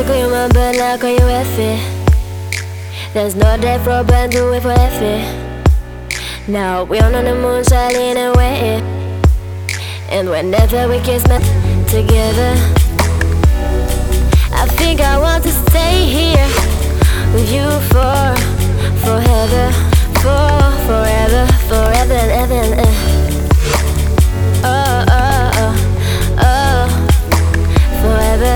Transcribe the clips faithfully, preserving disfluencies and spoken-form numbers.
call you man, but now I call you Effie. There's no death row, but do it for Effie. Now we on the moon, shining away, and whenever we kiss, man, together, I think I want to stay here with you for forever, for forever, forever and ever and ever. Oh, oh, oh, oh, forever.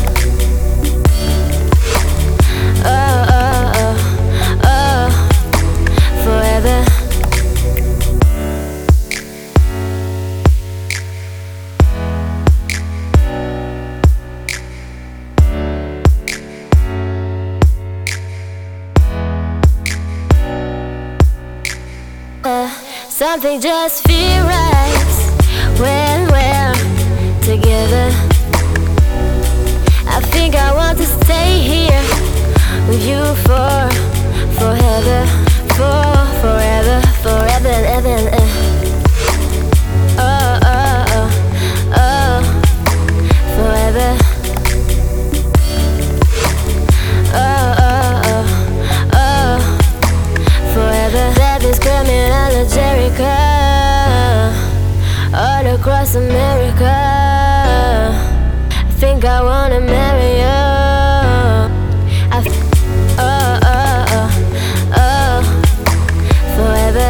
Oh, oh, oh, oh, forever. Uh, something just feels right when we're together. I think I want to stay here with you for forever, for forever, forever and ever and ever. Oh, oh, oh, oh, forever. Oh, oh, oh, oh, forever. That is screaming out of Jericho all across America. I think I wanna marry you. I f oh, oh, oh, oh, forever.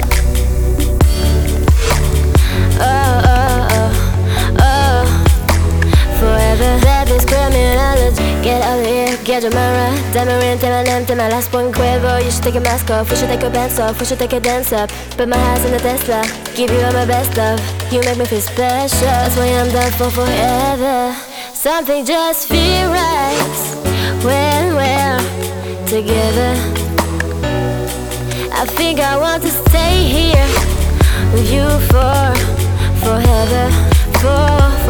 Oh, oh, oh, oh, forever. That is screaming out of get out of here, get your mirror. Diamond, tell my name, tell my last one Quavo. You should take your mask off, we should take your pants off, we should take a dance up. Put my hands in the Tesla, give you all my best love. You make me feel special, that's why I'm done for forever. Something just feels right when we're together. I think I want to stay here with you for forever, for